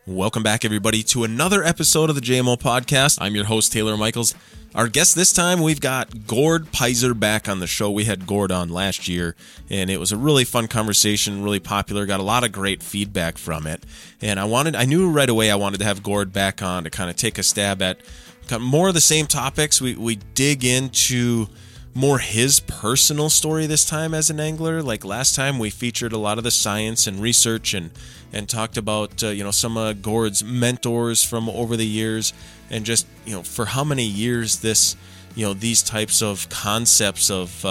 Welcome back, everybody, to another episode of the JMO Podcast. I'm your host, Taylor Michaels. Our guest this time, we've got Gord Pyser back on the show. We had Gord on last year, and it was a really fun conversation, really popular, got a lot of great feedback from it. And I knew right away I wanted to have Gord back on to kind of take a stab at more of the same topics. We dig into more his personal story this time as an angler. Like last time, we featured a lot of the science and research and talked about some of Gord's mentors from over the years, and just for how many years this these types of concepts of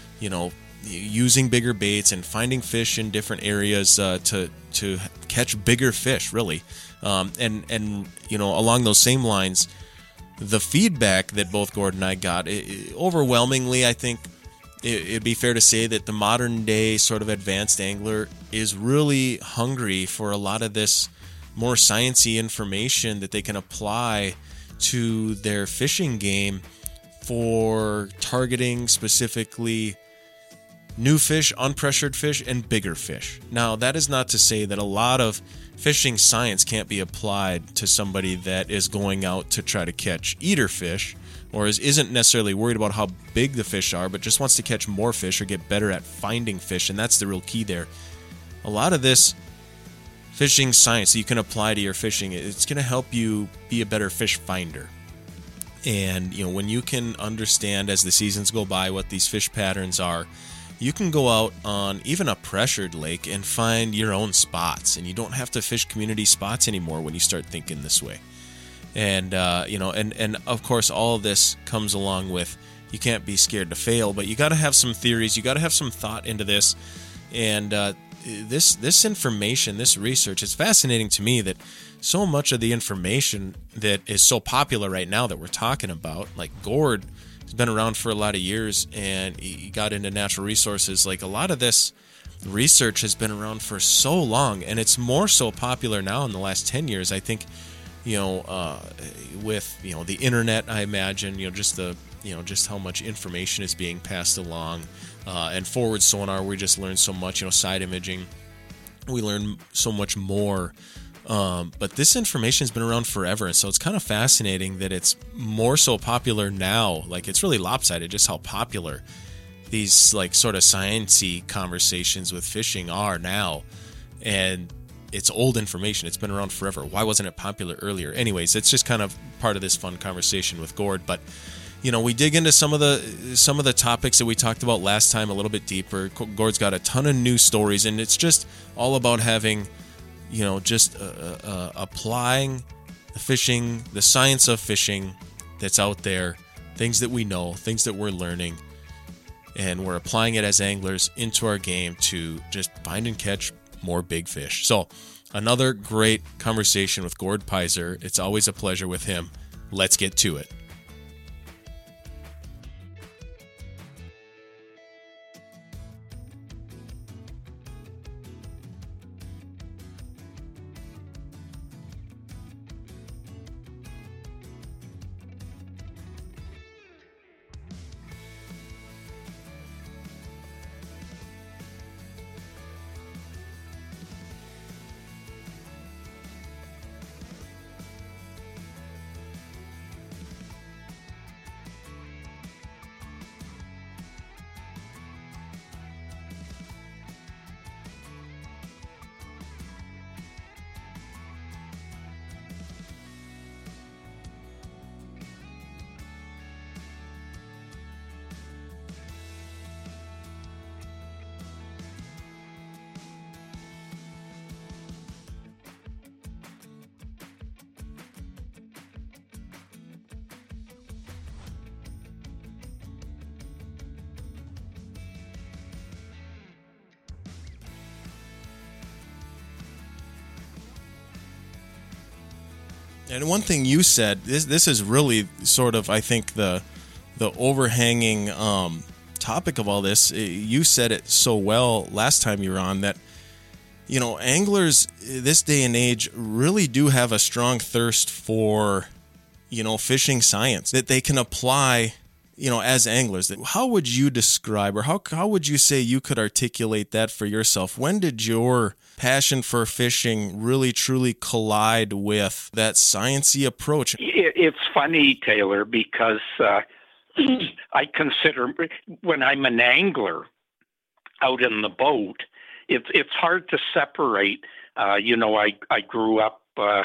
using bigger baits and finding fish in different areas to catch bigger fish, really, and along those same lines, the feedback that both Gord and I got, overwhelmingly, I think it'd be fair to say that the modern day sort of advanced angler is really hungry for a lot of this more sciencey information that they can apply to their fishing game for targeting specifically new fish, unpressured fish, and bigger fish. Now, that is not to say that a lot of fishing science can't be applied to somebody that is going out to try to catch eater fish, or isn't necessarily worried about how big the fish are, but just wants to catch more fish or get better at finding fish, and that's the real key there. A lot of this fishing science that you can apply to your fishing, it's going to help you be a better fish finder. And when you can understand as the seasons go by what these fish patterns are, you can go out on even a pressured lake and find your own spots, and you don't have to fish community spots anymore when you start thinking this way. And and of course, all of this comes along with, you can't be scared to fail, but you got to have some theories, you got to have some thought into this. And this information, this research, is fascinating to me that so much of the information that is so popular right now that we're talking about, like Gord has been around for a lot of years and he got into natural resources. Like, a lot of this research has been around for so long, and it's more so popular now in the last 10 years. I think, with, the internet, I imagine, just how much information is being passed along, and forward sonar, we just learned so much, side imaging, we learn so much more. But this information has been around forever, and so it's kind of fascinating that it's more so popular now. Like, it's really lopsided just how popular these like sort of sciencey conversations with fishing are now. And it's old information. It's been around forever. Why wasn't it popular earlier? Anyways, it's just kind of part of this fun conversation with Gord. But we dig into some of the topics that we talked about last time a little bit deeper. Gord's got a ton of new stories, and it's just all about having applying the fishing, the science of fishing that's out there, things that we know, things that we're learning, and we're applying it as anglers into our game to just find and catch more big fish. So, another great conversation with Gord Pyser. It's always a pleasure with him. Let's get to it. And one thing you said, this is really sort of, I think, the overhanging topic of all this. You said it so well last time you were on that, anglers this day and age really do have a strong thirst for, fishing science that they can apply as anglers, how would you describe, or how would you say you could articulate that for yourself? When did your passion for fishing really truly collide with that sciencey approach? It's funny, Taylor, because I consider when I'm an angler out in the boat, it's hard to separate. I grew up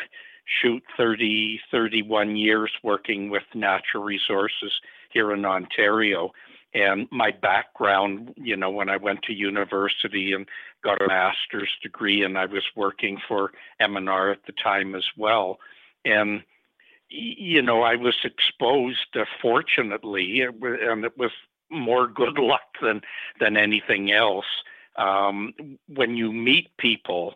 31 years working with natural resources here in Ontario. And my background, when I went to university and got a master's degree, and I was working for M&R at the time as well. And, I was exposed, fortunately, and it was more good luck than anything else. When you meet people,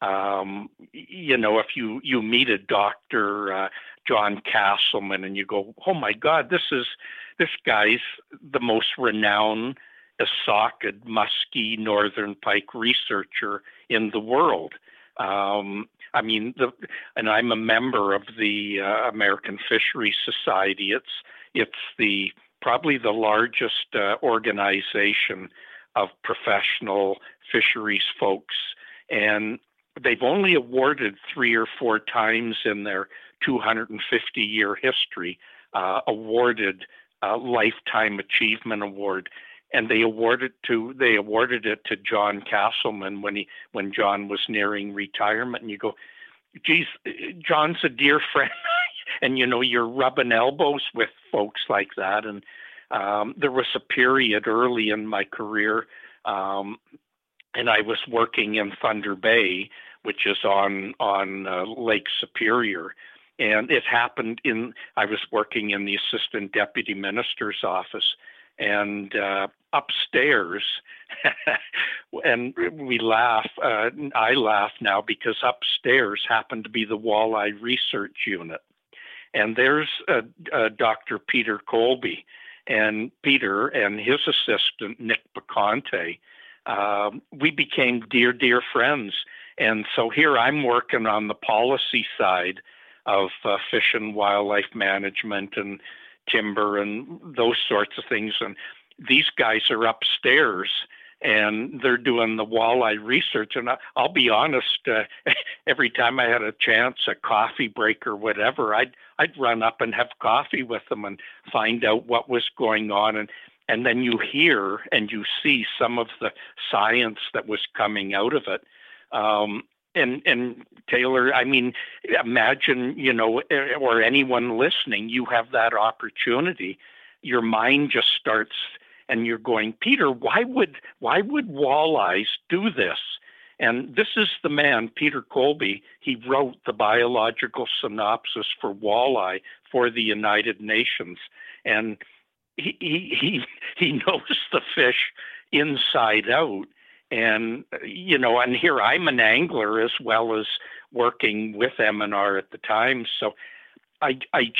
if you meet a doctor, John Castleman, and you go, oh my God, this guy's the most renowned sockeye, muskie, northern pike researcher in the world. And I'm a member of the American Fisheries Society. It's probably the largest organization of professional fisheries folks, and they've only awarded 3 or 4 times in their 250-year history awarded a Lifetime Achievement Award, and they awarded it to John Castleman when John was nearing retirement. And you go, geez, John's a dear friend, and you're rubbing elbows with folks like that. And there was a period early in my career, and I was working in Thunder Bay, which is on Lake Superior. And it happened I was working in the assistant deputy minister's office, and upstairs, and we laugh, I laugh now because upstairs happened to be the walleye research unit. And there's Dr. Peter Colby, and Peter and his assistant, Nick Baconte, we became dear friends. And so here I'm working on the policy side of fish and wildlife management and timber and those sorts of things. And these guys are upstairs and they're doing the walleye research. And I'll be honest, every time I had a chance, a coffee break or whatever, I'd run up and have coffee with them and find out what was going on. And then you hear and you see some of the science that was coming out of it. And Taylor, imagine, or anyone listening, you have that opportunity. Your mind just starts, and you're going, Peter, why would walleyes do this? And this is the man, Peter Colby. He wrote the biological synopsis for walleye for the United Nations, and he knows the fish inside out. And, and here I'm an angler as well as working with M&R at the time. So I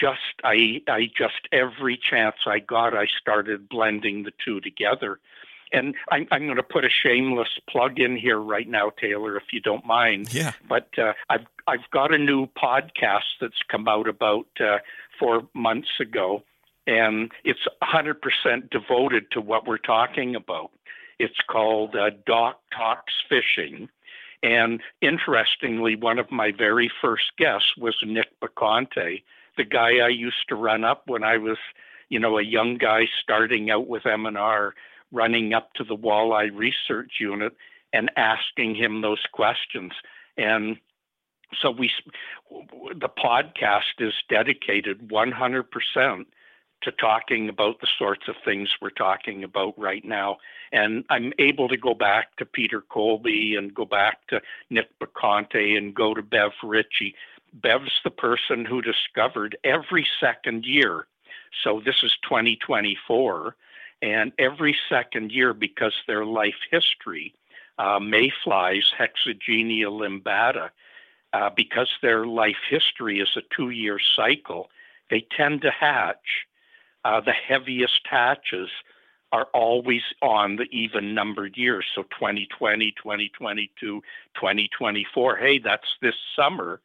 just every chance I got, I started blending the two together. And I'm going to put a shameless plug in here right now, Taylor, if you don't mind. Yeah. But I've got a new podcast that's come out about 4 months ago, and it's 100% devoted to what we're talking about. It's called Doc Talks Fishing. And interestingly, one of my very first guests was Nick Baconte, the guy I used to run up when I was, a young guy starting out with M&R, running up to the walleye research unit and asking him those questions. And so the podcast is dedicated 100% to talking about the sorts of things we're talking about right now. And I'm able to go back to Peter Colby and go back to Nick Baconte and go to Bev Ritchie. Bev's the person who discovered every second year. So this is 2024. And every second year, because their life history, mayflies, Hexagenia limbata, because their life history is a 2-year cycle, they tend to hatch. The heaviest hatches are always on the even numbered years. So 2020, 2022, 2024. Hey, that's this summer.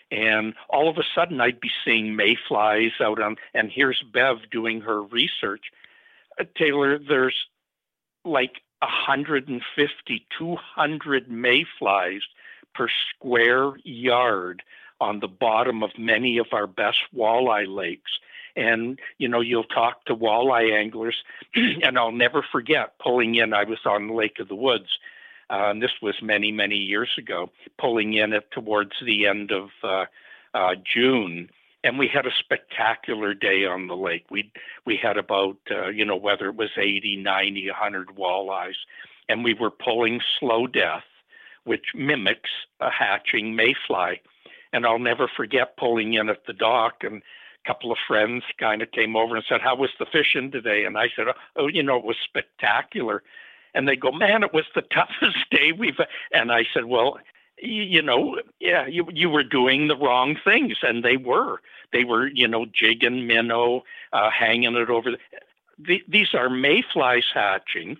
And all of a sudden, I'd be seeing mayflies out on, and here's Bev doing her research. Taylor, there's like 150, 200 mayflies per square yard on the bottom of many of our best walleye lakes. And, you'll talk to walleye anglers, and I'll never forget pulling in. I was on Lake of the Woods, and this was many, many years ago, pulling in it towards the end of June. And we had a spectacular day on the lake. We had about, whether it was 80, 90, 100 walleyes. And we were pulling slow death, which mimics a hatching mayfly. And I'll never forget pulling in at the dock, and a couple of friends kind of came over and said, "How was the fishing today?" And I said, "Oh, it was spectacular." And they go, "Man, it was the toughest day we've..." And I said, "Well, you were doing the wrong things." And they were, jigging minnow, hanging it over. These are mayflies hatching,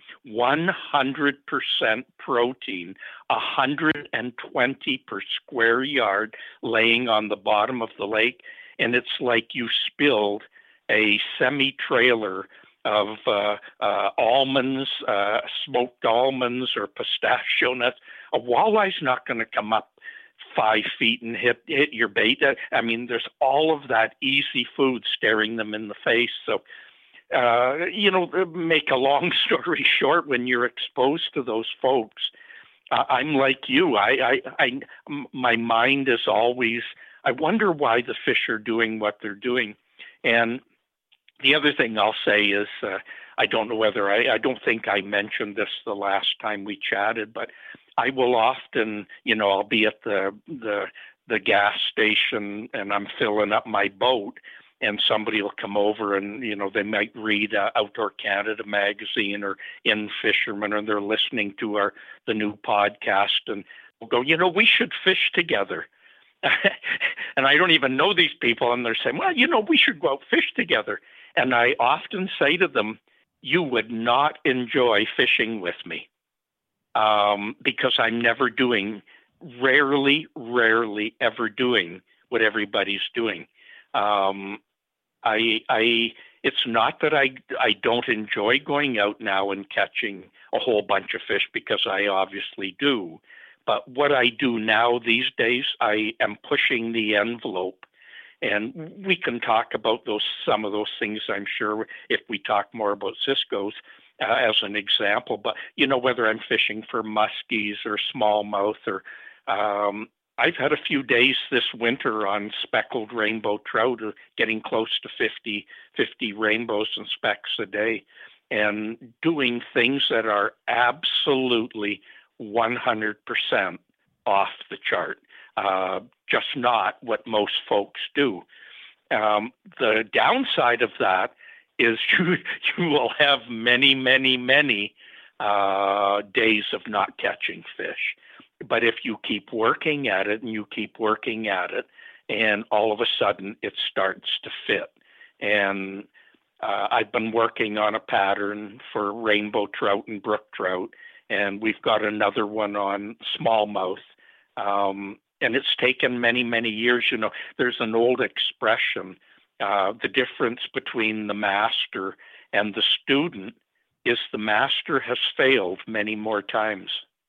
100% protein, 120 per square yard, laying on the bottom of the lake. And it's like you spilled a semi-trailer of almonds, smoked almonds or pistachio nuts. A walleye's not going to come up 5 feet and hit your bait. I mean, there's all of that easy food staring them in the face. So, make a long story short, when you're exposed to those folks, I'm like you. My mind is always, I wonder why the fish are doing what they're doing. And the other thing I'll say is, I don't know whether I don't think I mentioned this the last time we chatted, but I will often, I'll be at the gas station and I'm filling up my boat, and somebody will come over and, they might read Outdoor Canada magazine or In Fisherman, and they're listening to the new podcast, and we'll go, we should fish together. And I don't even know these people, and they're saying, well, we should go out fish together. And I often say to them, you would not enjoy fishing with me, because I'm never doing, rarely ever doing what everybody's doing. It's not that I don't enjoy going out now and catching a whole bunch of fish, because I obviously do. But what I do now these days, I am pushing the envelope. And we can talk about some of those things, I'm sure, if we talk more about Cisco's as an example. But, whether I'm fishing for muskies or smallmouth, or I've had a few days this winter on speckled rainbow trout, or getting close to 50 rainbows and specks a day, and doing things that are absolutely 100% off the chart. Just not what most folks do. The downside of that is you will have many, many, many days of not catching fish. But if you keep working at it and you keep working at it, and all of a sudden it starts to fit. And I've been working on a pattern for rainbow trout and brook trout, and we've got another one on smallmouth. And it's taken many, many years. There's an old expression, the difference between the master and the student is the master has failed many more times.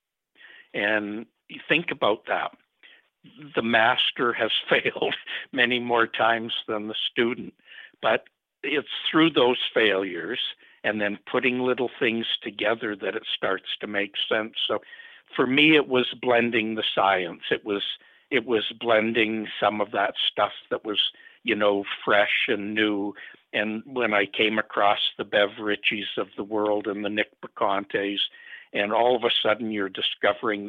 And you think about that. The master has failed many more times than the student. But it's through those failures and then putting little things together that it starts to make sense. So for me, it was blending the science. It was blending some of that stuff that was, fresh and new. And when I came across the Bev Ritchies of the world and the Nick Bacontes, and all of a sudden you're discovering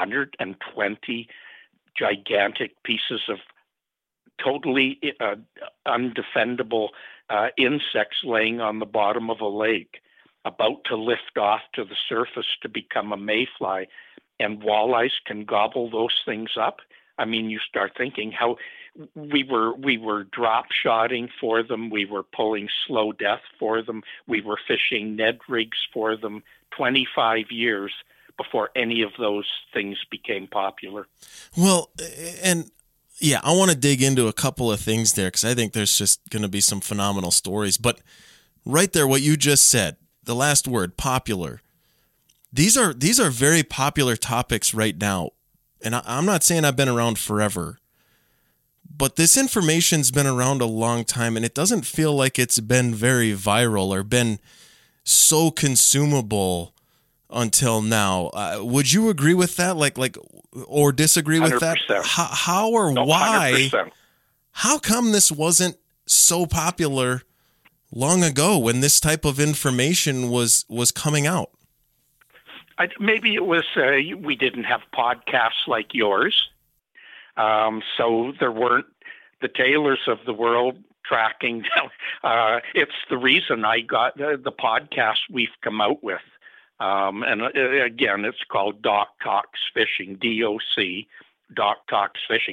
120 gigantic pieces of totally undefendable insects laying on the bottom of a lake, about to lift off to the surface to become a mayfly, and walleyes can gobble those things up. I mean, you start thinking how we were drop shotting for them, we were pulling slow death for them, we were fishing Ned rigs for them 25 years before any of those things became popular. Well, and Yeah, I want to dig into a couple of things there because I think there's just going to be some phenomenal stories. But right there, what you just said, the last word, popular. These are very popular topics right now. And I'm not saying I've been around forever, but this information's been around a long time, and it doesn't feel like it's been very viral or been so consumable until now. Would you agree with that? Or disagree with 100%. that? How or why? 100%. How come this wasn't so popular long ago when this type of information was coming out? Maybe it was we didn't have podcasts like yours, so there weren't the Taylors of the world tracking down. It's the reason I got the podcast we've come out with. And again, it's called Doc Talks Fishing, DOC, Doc Talks Fishing.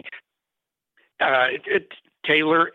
Taylor,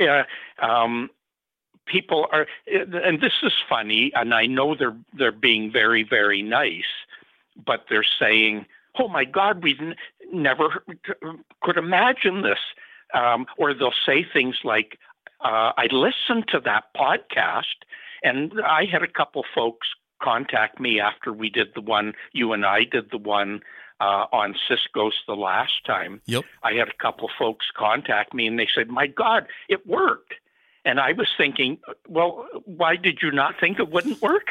people are, and this is funny, and I know they're being very, very nice, but they're saying, "Oh my God, we never could imagine this," or they'll say things like, "I listened to that podcast," and I had a couple folks contact me after we did the one, you and I did the one on Cisco's the last time. Yep. I had a couple folks contact me and they said, "My God, it worked." And I was thinking, well, why did you not think it wouldn't work?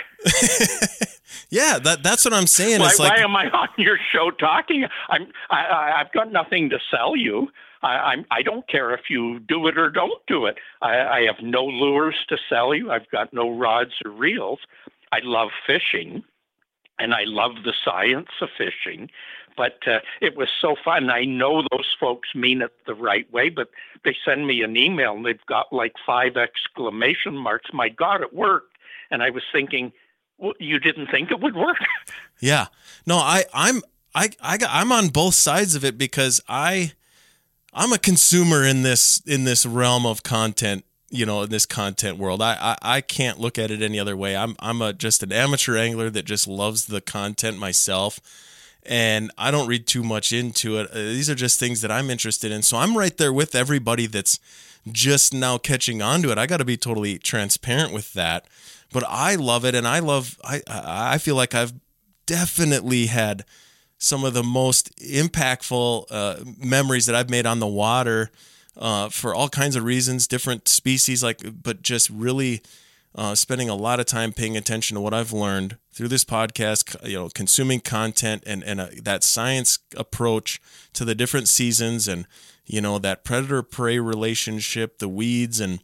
Yeah, that's what I'm saying. Why am I on your show talking? I've got nothing to sell you. I don't care if you do it or don't do it. I have no lures to sell you. I've got no rods or reels. I love fishing, and I love the science of fishing, but it was so fun. I know those folks mean it the right way, but they send me an email, and they've got like 5 exclamation marks. My God, it worked. And I was thinking, well, you didn't think it would work? Yeah. No, I'm on both sides of it because I'm a consumer in this realm of content. In this content world, I can't look at it any other way. I'm just an amateur angler that just loves the content myself, and I don't read too much into it. These are just things that I'm interested in. So I'm right there with everybody that's just now catching on to it. I got to be totally transparent with that, but I love it, and I feel like I've definitely had some of the most impactful memories that I've made on the water. For all kinds of reasons, different species, but just really spending a lot of time paying attention to what I've learned through this podcast, consuming content and that science approach to the different seasons and, that predator-prey relationship, the weeds and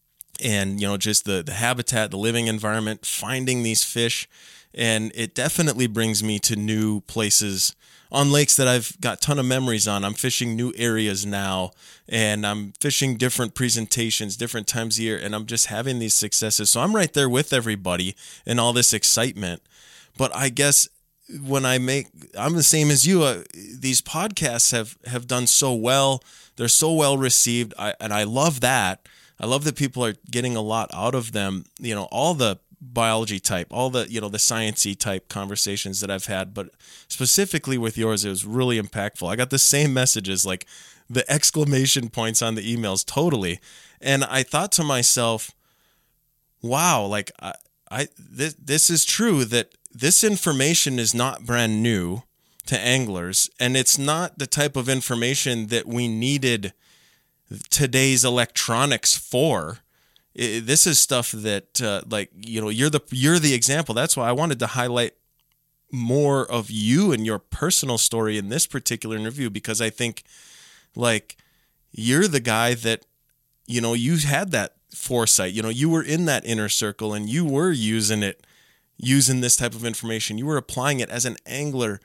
just the habitat, the living environment, finding these fish. And it definitely brings me to new places on lakes that I've got a ton of memories on. I'm fishing new areas now, and I'm fishing different presentations, different times a year, and I'm just having these successes. So I'm right there with everybody in all this excitement. But I guess when I'm the same as you. These podcasts have done so well. They're so well received, and I love that. I love that people are getting a lot out of them. All the biology type, all the the sciencey type conversations that I've had, but specifically with yours, it was really impactful. I got the same messages, like the exclamation points on the emails, totally. And I thought to myself, wow, like this is true, that this information is not brand new to anglers, and it's not the type of information that we needed today's electronics for. This is stuff that, you're the example. That's why I wanted to highlight more of you and your personal story in this particular interview, because I think, you're the guy that, you had that foresight. You were in that inner circle, and you were using this type of information. You were applying it as an angler,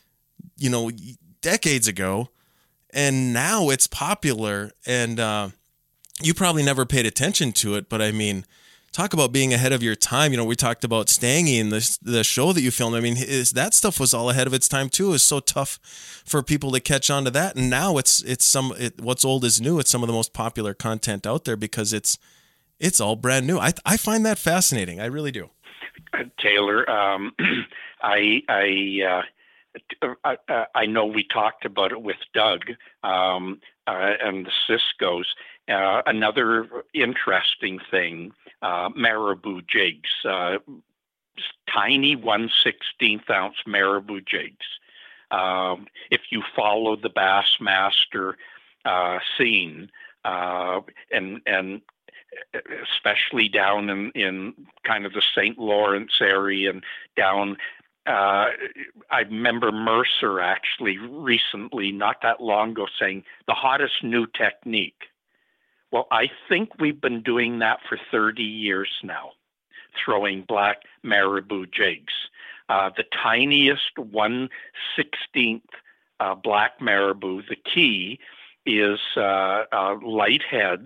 decades ago, and now it's popular, and you probably never paid attention to it, but I mean, talk about being ahead of your time. We talked about Stangy and the show that you filmed. I mean, that stuff was all ahead of its time too. It was so tough for people to catch on to that, and now it's what's old is new. It's some of the most popular content out there because it's all brand new. I find that fascinating. I really do. Taylor, I know we talked about it with Doug and the Cisco's. Another interesting thing, marabou jigs, tiny 1/16 ounce marabou jigs. If you follow the Bassmaster scene, and especially down in kind of the St. Lawrence area and down. I remember Mercer actually recently, not that long ago, saying the hottest new technique. Well, I think we've been doing that for 30 years now, throwing black marabou jigs. The tiniest 1/16 black marabou, the key is light heads,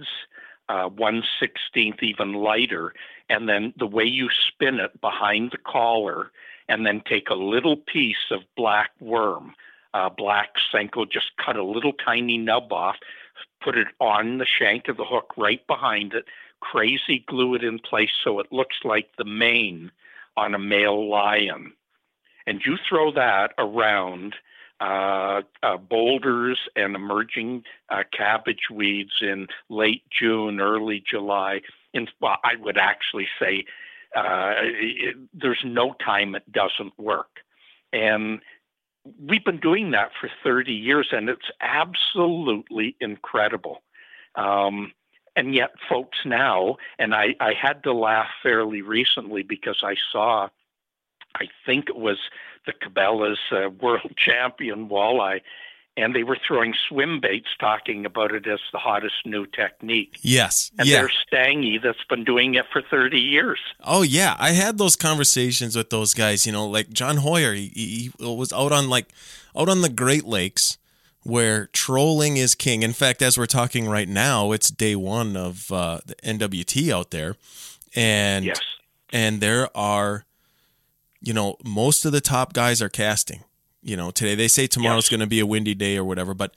1/16 even lighter, and then the way you spin it behind the collar, and then take a little piece of black worm, black Senko, just cut a little tiny nub off, put it on the shank of the hook right behind it, crazy glue it in place so it looks like the mane on a male lion. And you throw that around boulders and emerging cabbage weeds in late June, early July. Well, I would actually say there's no time it doesn't work. And we've been doing that for 30 years, and it's absolutely incredible. And yet folks now, and I had to laugh fairly recently because I saw, I think it was the Cabela's world champion walleye, and they were throwing swim baits talking about it as the hottest new technique. Yes. And there's Stangy that's been doing it for 30 years. Oh, yeah. I had those conversations with those guys, like John Hoyer. He was out on the Great Lakes where trolling is king. In fact, as we're talking right now, it's day one of the NWT out there. And, yes. And there are, most of the top guys are casting. Today they say tomorrow's going to be a windy day or whatever, but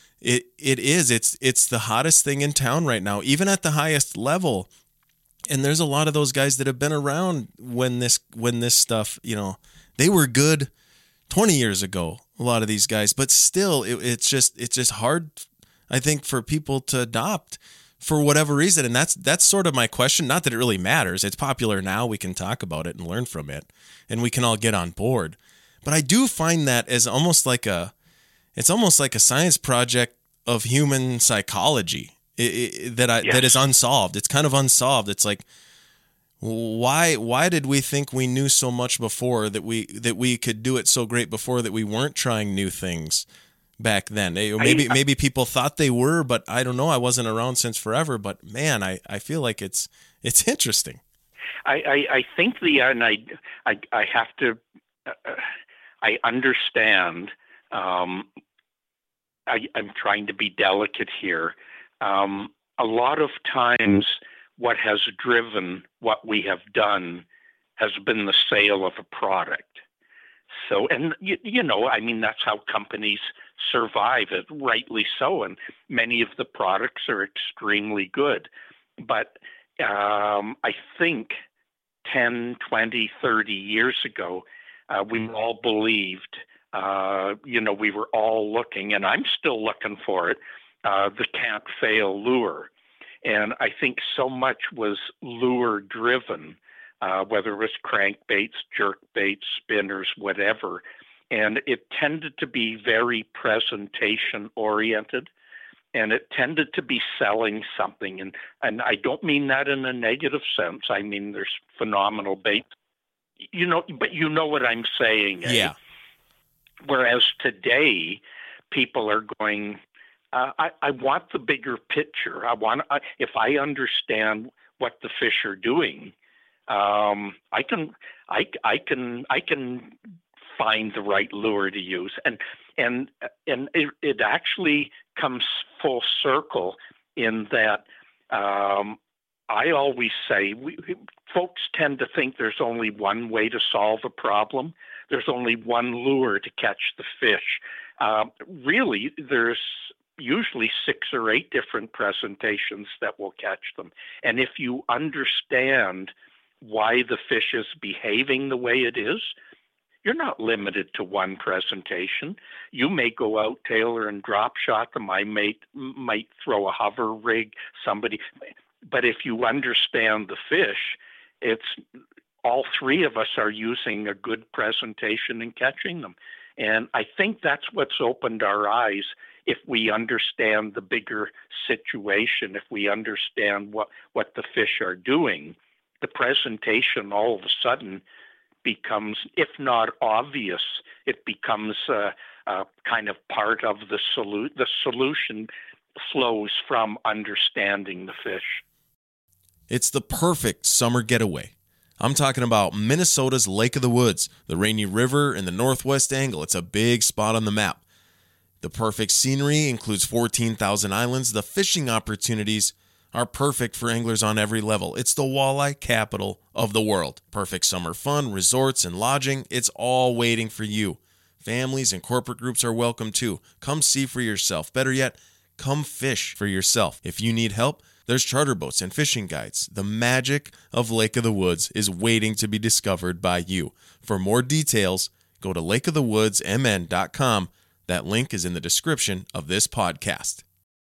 it's the hottest thing in town right now, even at the highest level. And there's a lot of those guys that have been around when this stuff, they were good 20 years ago, a lot of these guys, but still it's just hard, I think, for people to adopt for whatever reason. And that's sort of my question. Not that it really matters. It's popular now. We can talk about it and learn from it, and we can all get on board. But I do find that as almost like a science project of human psychology that is unsolved. It's kind of unsolved. It's like, why did we think we knew so much before, that we could do it so great before, that we weren't trying new things back then? Maybe people thought they were, but I don't know. I wasn't around since forever, but man, I feel like it's interesting. I think and I have to. I understand. I'm trying to be delicate here. A lot of times, what has driven what we have done has been the sale of a product. So, and that's how companies survive, it rightly so. And many of the products are extremely good. But I think 10, 20, 30 years ago, we all believed, we were all looking, and I'm still looking for it, the can't fail lure. And I think so much was lure driven, whether it was crankbaits, jerkbaits, spinners, whatever. And it tended to be very presentation oriented, and it tended to be selling something. And I don't mean that in a negative sense. I mean, there's phenomenal baits. But you know what I'm saying. Yeah. Whereas today, people are going, I want the bigger picture. If I understand what the fish are doing, I can find the right lure to use. And it actually comes full circle in that. I always say, folks tend to think there's only one way to solve a problem. There's only one lure to catch the fish. Really, there's usually 6 or 8 different presentations that will catch them. And if you understand why the fish is behaving the way it is, you're not limited to one presentation. You may go out, Taylor, and drop shot them. I might throw a hover rig, somebody. But if you understand the fish, it's all three of us are using a good presentation and catching them. And I think that's what's opened our eyes. If we understand the bigger situation, if we understand what the fish are doing, the presentation all of a sudden becomes, if not obvious, it becomes kind of part of the solution. The solution flows from understanding the fish. It's the perfect summer getaway. I'm talking about Minnesota's Lake of the Woods, the Rainy River in the northwest angle. It's a big spot on the map. The perfect scenery includes 14,000 islands. The fishing opportunities are perfect for anglers on every level. It's the walleye capital of the world. Perfect summer fun, resorts, and lodging. It's all waiting for you. Families and corporate groups are welcome too. Come see for yourself. Better yet, come fish for yourself. If you need help, there's charter boats and fishing guides. The magic of Lake of the Woods is waiting to be discovered by you. For more details, go to lakeofthewoodsmn.com. That link is in the description of this podcast.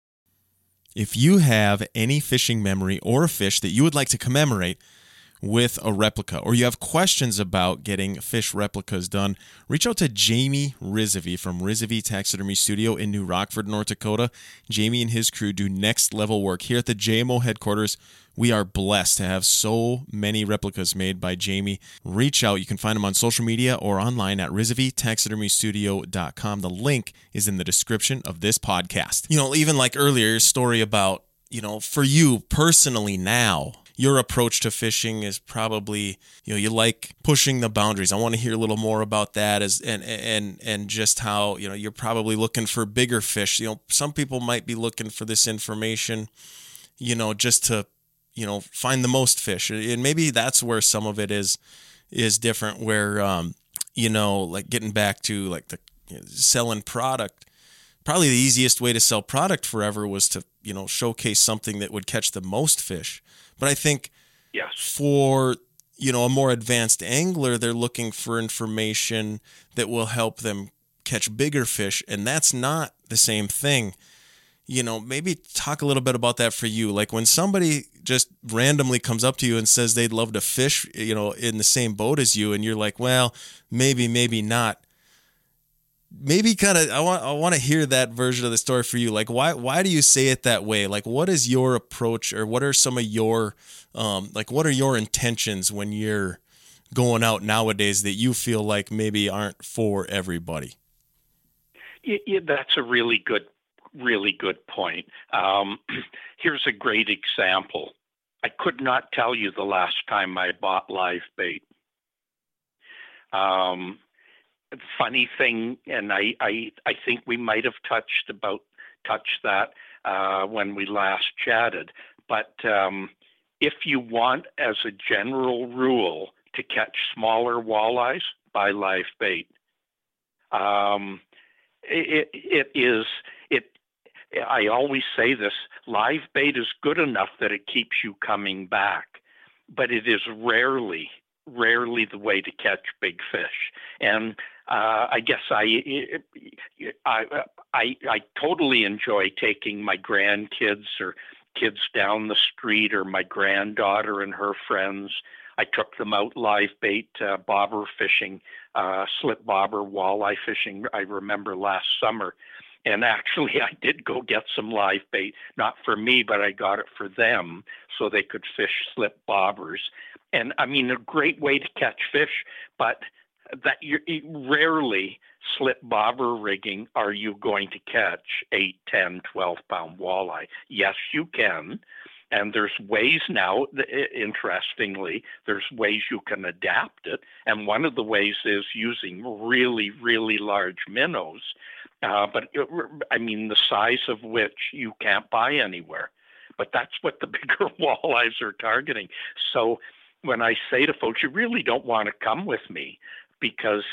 If you have any fishing memory or a fish that you would like to commemorate with a replica, or you have questions about getting fish replicas done, reach out to Jamie Rizvi from Rizvi Taxidermy Studio in New Rockford, North Dakota. Jamie and his crew do next level work. Here at the JMO headquarters, we are blessed to have so many replicas made by Jamie. Reach out. You can find him on social media or online at RizviTaxidermyStudio.com. The link is in the description of this podcast. Even like earlier, your story about, for you personally now, your approach to fishing is probably, you like pushing the boundaries. I want to hear a little more about that and just how, you're probably looking for bigger fish. Some people might be looking for this information, just to, find the most fish. And maybe that's where some of it is different, where, like getting back to like the selling product. Probably the easiest way to sell product forever was to, showcase something that would catch the most fish. But I think for, a more advanced angler, they're looking for information that will help them catch bigger fish. And that's not the same thing. Maybe talk a little bit about that for you. Like when somebody just randomly comes up to you and says they'd love to fish, in the same boat as you, and you're like, well, maybe not. Maybe I want to hear that version of the story for you. Like, why do you say it that way? Like, what is your approach, or what are some of your, what are your intentions when you're going out nowadays that you feel like maybe aren't for everybody? Yeah, that's a really good point. Here's a great example. I could not tell you the last time I bought live bait. Funny thing, and I think we might have touched that when we last chatted. But if you want, as a general rule, to catch smaller walleyes, buy live bait. I always say this: live bait is good enough that it keeps you coming back, but it is rarely the way to catch big fish. And I guess I totally enjoy taking my grandkids or kids down the street, or my granddaughter and her friends. I took them out live bait bobber fishing, slip bobber walleye fishing. I remember last summer. And actually, I did go get some live bait, not for me, but I got it for them so they could fish slip bobbers. And I mean, a great way to catch fish, but that you rarely slip bobber rigging are you going to catch 8, 10, 12-pound walleye. Yes, you can. And there's ways now, interestingly, there's ways you can adapt it. And one of the ways is using really, really large minnows. But the size of which you can't buy anywhere. But that's what the bigger walleyes are targeting. So when I say to folks, you really don't want to come with me, because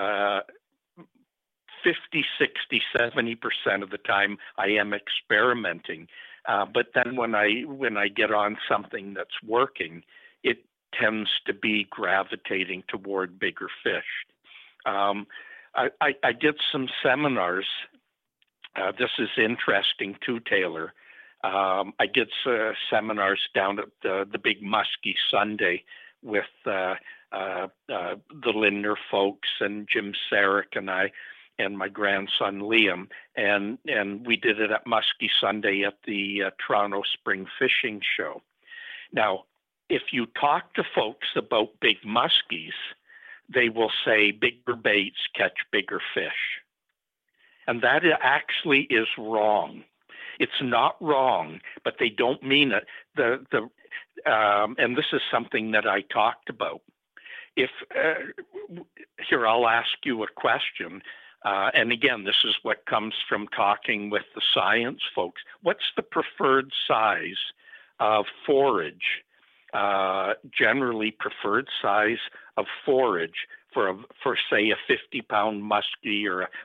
50, 60, 70% of the time I am experimenting. But then when I get on something that's working, it tends to be gravitating toward bigger fish. I did some seminars. This is interesting too, Taylor. I did seminars down at the Big Muskie Sunday with the Lindner folks and Jim Sarek and I and my grandson Liam, and we did it at Muskie Sunday at the Toronto Spring Fishing Show. Now, if you talk to folks about big muskies, they will say bigger baits catch bigger fish. And that actually is wrong. It's not wrong, but they don't mean it. And this is something that I talked about. If here, I'll ask you a question. And again, this is what comes from talking with the science folks. What's the preferred size of forage? Generally preferred size of forage for say a 50-pound muskie or a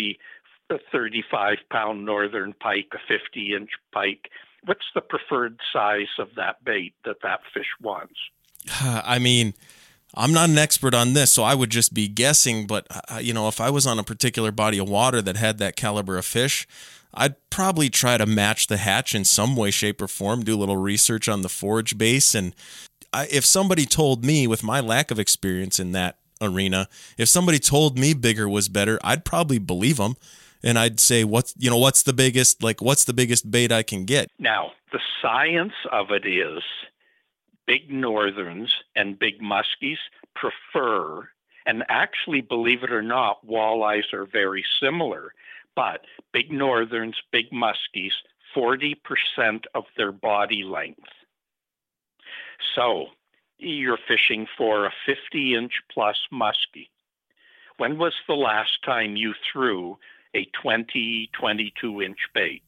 35-pound northern pike, a 50-inch pike. What's the preferred size of that bait that fish wants? I mean, I'm not an expert on this, so I would just be guessing. But, if I was on a particular body of water that had that caliber of fish, I'd probably try to match the hatch in some way, shape, or form, do a little research on the forage base. And if somebody told me, with my lack of experience in that arena, if somebody told me bigger was better, I'd probably believe them. And I'd say, what's the biggest bait I can get? Now, the science of it is big northerns and big muskies prefer, and actually, believe it or not, walleyes are very similar, but big northerns, big muskies, 40% of their body length. So you're fishing for a 50-inch plus muskie. When was the last time you threw a 22-inch bait?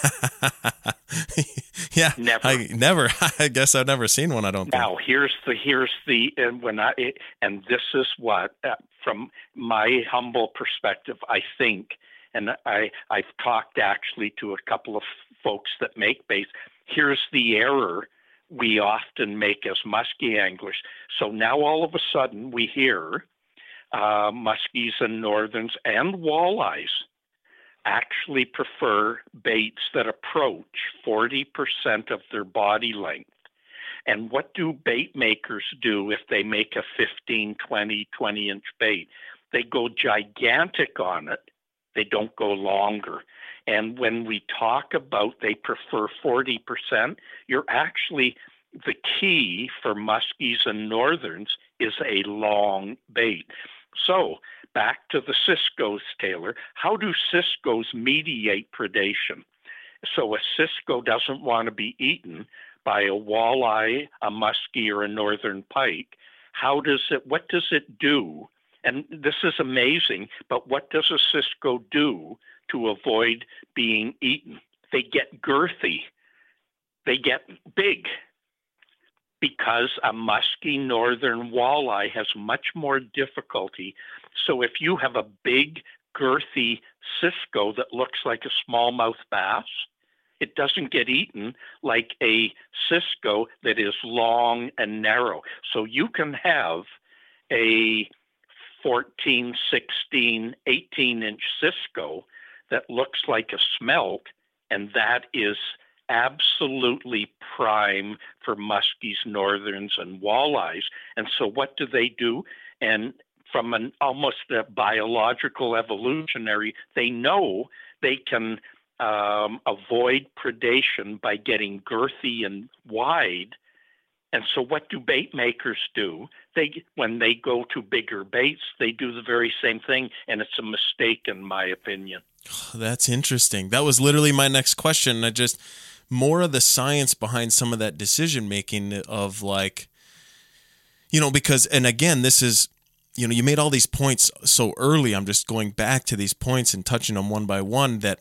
Yeah, never. I guess I've never seen one. I don't think. Now here's the and this is what from my humble perspective I think, and I've talked actually to a couple of folks that make baits. Here's the error we often make as muskie anglers. So now all of a sudden we hear muskies and northerns and walleyes actually prefer baits that approach 40% of their body length. And what do bait makers do if they make a 15, 20-inch bait? They go gigantic on it. They don't go longer. And when we talk about they prefer 40%, you're actually, the key for muskies and northerns is a long bait. So back to the Cisco's, Taylor. How do Cisco's mediate predation? So a Cisco doesn't want to be eaten by a walleye, a muskie, or a northern pike. What does it do? And this is amazing, but what does a Cisco do to avoid being eaten? They get girthy. They get big, because a musky northern walleye has much more difficulty. So if you have a big, girthy Cisco that looks like a smallmouth bass, it doesn't get eaten like a Cisco that is long and narrow. So you can have a 14, 16, 18-inch Cisco that looks like a smelt, and that is absolutely prime for muskies, northerns, and walleyes. And so what do? And from an almost a biological evolutionary, they know they can avoid predation by getting girthy and wide. And so what do bait makers do? When they go to bigger baits, they do the very same thing, and it's a mistake in my opinion. That's interesting. That was literally my next question. More of the science behind some of that decision making of because, and again, this is, you made all these points so early. I'm just going back to these points and touching them one by one that,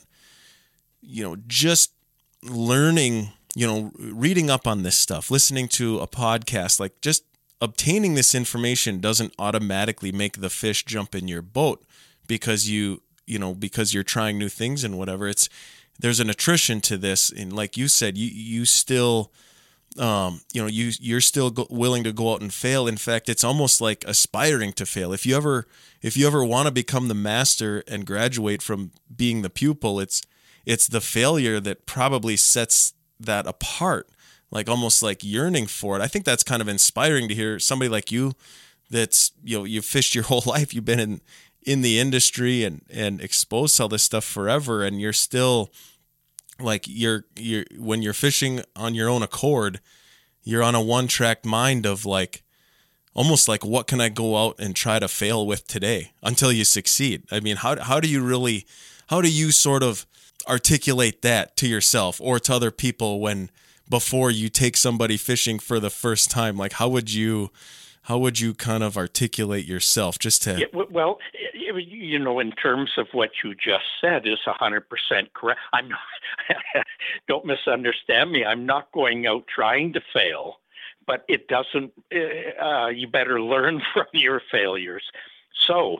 just learning, reading up on this stuff, listening to a podcast, just obtaining this information doesn't automatically make the fish jump in your boat because because you're trying new things and whatever. There's an attrition to this. And like you said, you still, you're still willing to go out and fail. In fact, it's almost like aspiring to fail. If you ever want to become the master and graduate from being the pupil, it's the failure that probably sets that apart, like almost like yearning for it. I think that's kind of inspiring to hear somebody like you that's, you've fished your whole life, you've been in the industry and exposed to all this stuff forever, and you're still like you're when you're fishing on your own accord, you're on a one-track mind of like almost like, what can I go out and try to fail with today until you succeed? I mean, how do you sort of articulate that to yourself or to other people before you take somebody fishing for the first time? Like, how would you kind of articulate yourself just to... Yeah, well, in terms of what you just said is 100% correct. I'm not, don't misunderstand me. I'm not going out trying to fail, but it doesn't, you better learn from your failures. So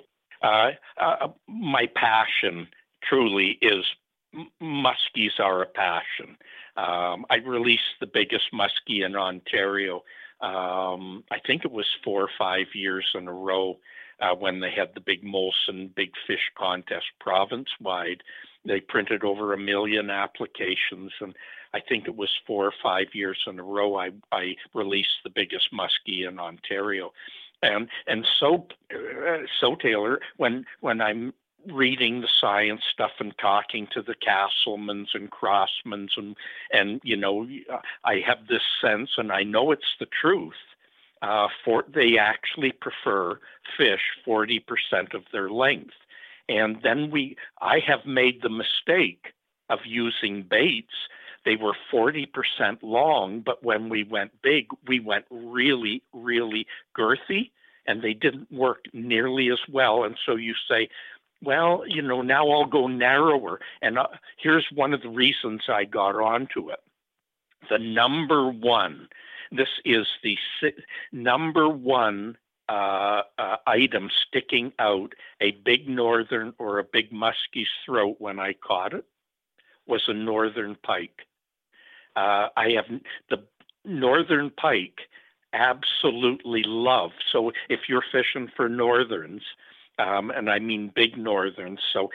my passion truly is, muskies are a passion. I released the biggest muskie in Ontario. I think it was 4 or 5 years in a row when they had the big Molson Big Fish contest province-wide. They printed over 1 million applications, and I think it was 4 or 5 years in a row I released the biggest muskie in Ontario. And so Taylor, when I'm reading the science stuff and talking to the Castlemans and Crossmans and I have this sense, and I know it's the truth, they actually prefer fish 40% of their length. And then I have made the mistake of using baits. They were 40% long, but when we went big, we went really, really girthy, and they didn't work nearly as well. And so you say, well, now I'll go narrower. And here's one of the reasons I got onto it. The number one, this is the number one item sticking out a big northern or a big muskie's throat when I caught it, was a northern pike. I have the northern pike absolutely love. So if you're fishing for northerns, and I mean big northerns, so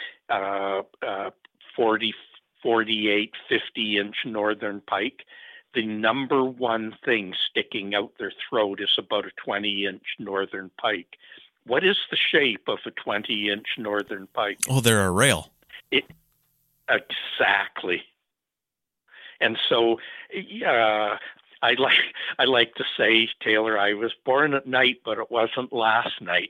40, 48, 50-inch northern pike, the number one thing sticking out their throat is about a 20-inch northern pike. What is the shape of a 20-inch northern pike? Oh, they're a rail. Exactly. And so I like to say, Taylor, I was born at night, but it wasn't last night.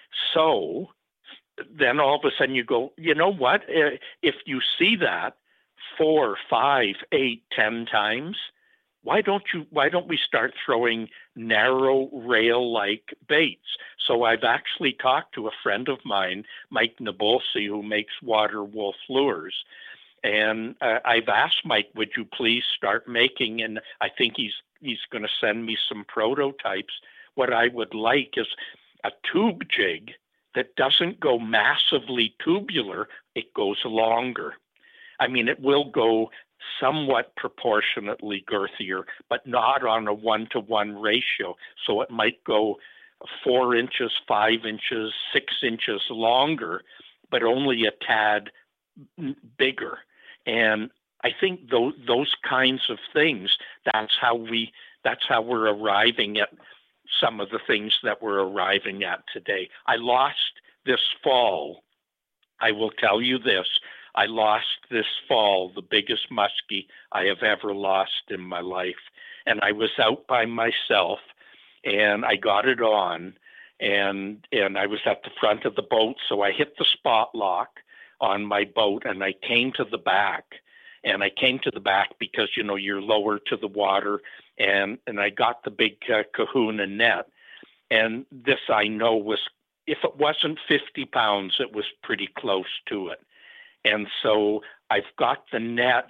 So then all of a sudden you go, you know what? If you see that 4, 5, 8, 10 times, why don't we start throwing narrow rail-like baits? So I've actually talked to a friend of mine, Mike Nabolsi, who makes Water Wolf lures. And I've asked Mike, would you please start making, and I think he's going to send me some prototypes. What I would like is a tube jig that doesn't go massively tubular, it goes longer. I mean, it will go somewhat proportionately girthier, but not on a 1-to-1 ratio. So it might go 4 inches, 5 inches, 6 inches longer, but only a tad bigger. And I think those kinds of things, that's how we're arriving at some of the things that we're arriving at today. I lost this fall, I will tell you this, I lost this fall the biggest muskie I have ever lost in my life. And I was out by myself, and I got it on, and I was at the front of the boat, so I hit the spot lock on my boat, and I came to the back. And I came to the back because, you're lower to the water, and I got the big kahuna net. And this I know was, if it wasn't 50 pounds, it was pretty close to it. And so I've got the net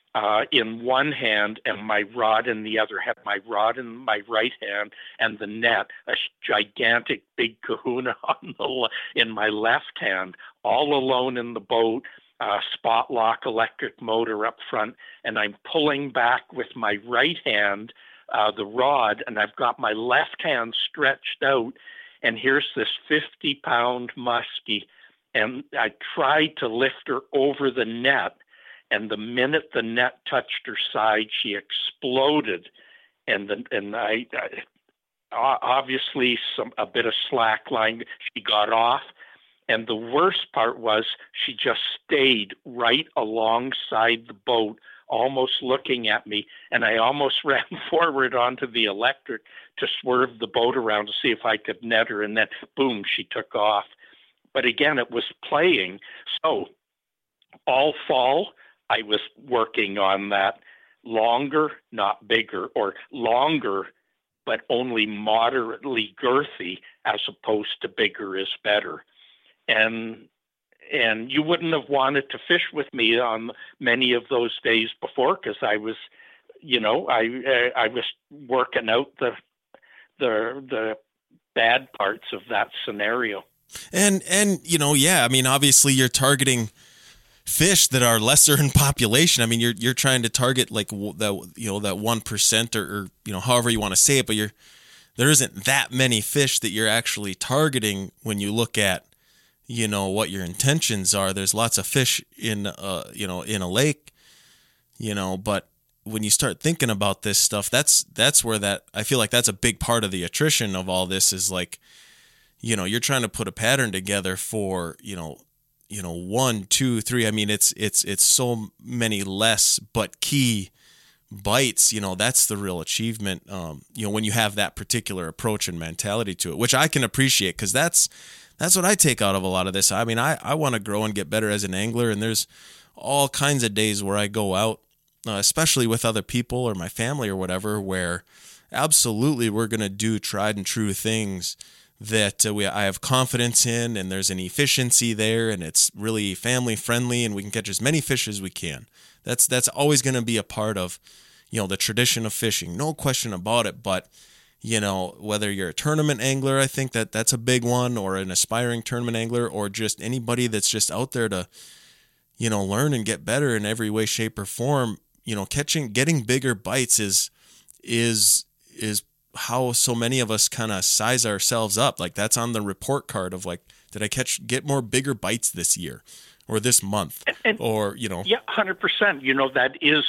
in one hand and my rod in the other. Have my rod in my right hand and the net, a gigantic big kahuna in my left hand, all alone in the boat. Spot lock electric motor up front, and I'm pulling back with my right hand the rod, and I've got my left hand stretched out, and here's this 50-pound muskie, and I tried to lift her over the net, and the minute the net touched her side, she exploded, and I obviously a bit of slack line. She got off, and the worst part was she just stayed right alongside the boat, almost looking at me, and I almost ran forward onto the electric to swerve the boat around to see if I could net her, and then boom, she took off. But again, it was playing. So all fall, I was working on that longer, not bigger, or longer, but only moderately girthy, as opposed to bigger is better. And you wouldn't have wanted to fish with me on many of those days before, because I was, I was working out the bad parts of that scenario. And I mean, obviously you're targeting fish that are lesser in population. I mean, you're trying to target like that 1% or however you want to say it, but there isn't that many fish that you're actually targeting when you look at what your intentions are. There's lots of fish in in a lake, but when you start thinking about this stuff, that's where I feel like that's a big part of the attrition of all this is like, you're trying to put a pattern together for, 1, 2, 3. I mean, it's so many less but key bites. That's the real achievement. When you have that particular approach and mentality to it, which I can appreciate, because that's what I take out of a lot of this. I mean, I want to grow and get better as an angler, and there's all kinds of days where I go out, especially with other people or my family or whatever, where absolutely we're going to do tried and true things that I have confidence in, and there's an efficiency there, and it's really family friendly, and we can catch as many fish as we can. That's always going to be a part of, the tradition of fishing, no question about it. But whether you're a tournament angler, I think that's a big one, or an aspiring tournament angler, or just anybody that's just out there to, learn and get better in every way, shape, or form. Getting bigger bites is how so many of us kind of size ourselves up. Like that's on the report card of like, did I get more bigger bites this year or this month? Or, Yeah, 100%.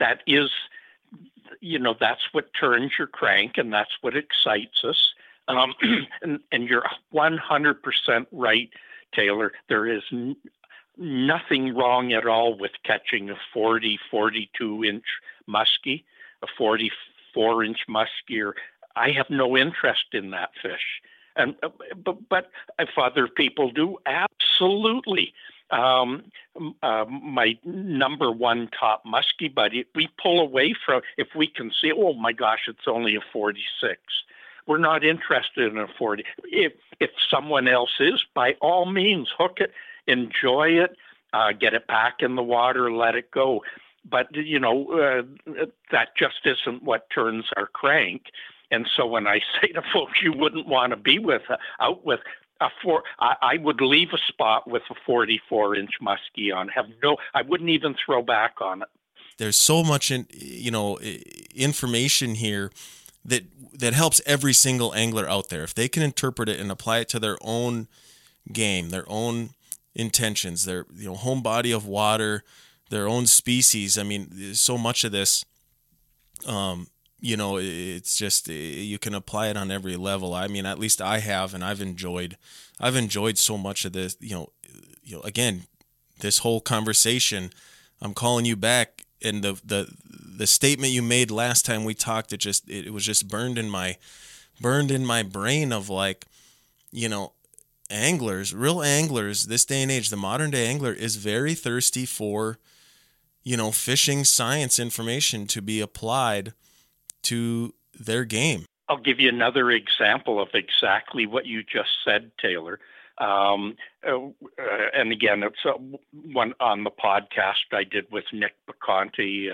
That's what turns your crank, and that's what excites us. And you're 100% right, Taylor. There is nothing wrong at all with catching a 40, 42-inch muskie, a 44-inch muskie. I have no interest in that fish. But if other people do, absolutely. My number one top muskie buddy, we pull away from, if we can see, oh my gosh, it's only a 46. We're not interested in a 40. If someone else is, by all means, hook it, enjoy it, get it back in the water, let it go. But, that just isn't what turns our crank. And so when I say to folks, you wouldn't want to be out with I would leave a spot with a 44-inch muskie on. I wouldn't even throw back on it. There's so much information here that helps every single angler out there. If they can interpret it and apply it to their own game, their own intentions, their home body of water, their own species. I mean, so much of this, it's just, you can apply it on every level. I mean, at least I have, and I've enjoyed so much of this, again, this whole conversation. I'm calling you back, and the statement you made last time we talked, it was just burned in my brain of like, anglers, real anglers, this day and age, the modern day angler is very thirsty for, fishing science information to be applied to their game. I'll give you another example of exactly what you just said, Taylor. And again, it's one on the podcast I did with Nick Baconte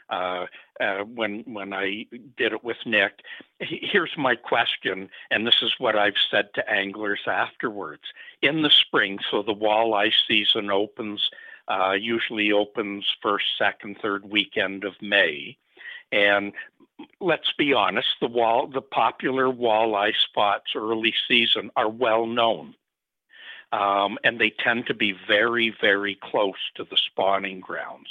when I did it with Nick. Here's my question, and this is what I've said to anglers afterwards. In the spring, so the walleye season usually opens first, second, third weekend of May. And let's be honest, the popular walleye spots early season are well known. And they tend to be very, very close to the spawning grounds.